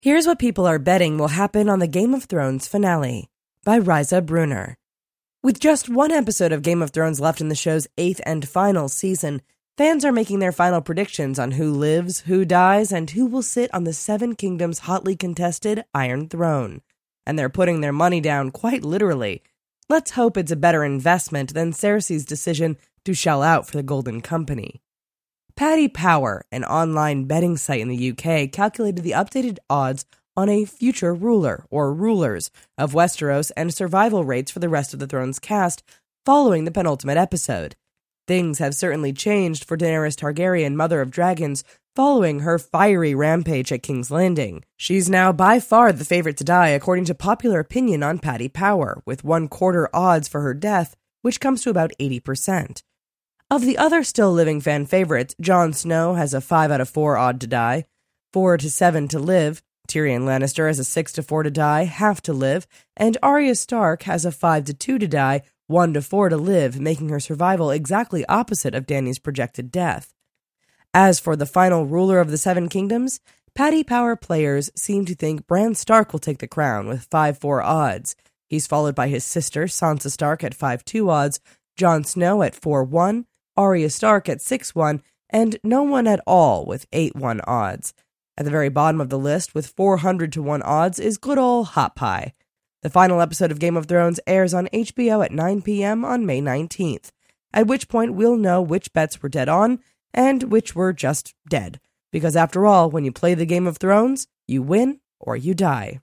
Here's what people are betting will happen on the Game of Thrones finale, by Riza Brunner. With just one episode of Game of Thrones left in the show's 8th and final season, fans are making their final predictions on who lives, who dies, and who will sit on the Seven Kingdoms' hotly contested Iron Throne. And they're putting their money down quite literally. Let's hope it's a better investment than Cersei's decision to shell out for the Golden Company. Paddy Power, an online betting site in the UK, calculated the updated odds on a future ruler, or rulers, of Westeros and survival rates for the rest of the Throne's cast following the penultimate episode. Things have certainly changed for Daenerys Targaryen, Mother of Dragons, following her fiery rampage at King's Landing. She's now by far the favorite to die according to popular opinion on Paddy Power, with 1/4 odds for her death, which comes to about 80%. Of the other still living fan favorites, Jon Snow has a 5 out of 4 odd to die, 4 to 7 to live, Tyrion Lannister has a 6 to 4 to die, half to live, and Arya Stark has a 5 to 2 to die, 1 to 4 to live, making her survival exactly opposite of Dany's projected death. As for the final ruler of the Seven Kingdoms, Paddy Power players seem to think Bran Stark will take the crown with 5-4 odds. He's followed by his sister Sansa Stark at 5-2 odds, Jon Snow at 4-1, Arya Stark at 6-1, and no one at all with 8-1 odds. At the very bottom of the list, with 400 to 1 odds, is good ol' Hot Pie. The final episode of Game of Thrones airs on HBO at 9 p.m. on May 19th, at which point we'll know which bets were dead on and which were just dead. Because after all, when you play the Game of Thrones, you win or you die.